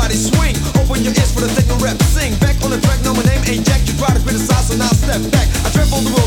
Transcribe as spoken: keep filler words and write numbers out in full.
everybody swing. Open your ears for the techno rap. Sing back on the track. No, my name ain't Jack. You try to criticize, so now step back. I travel the world.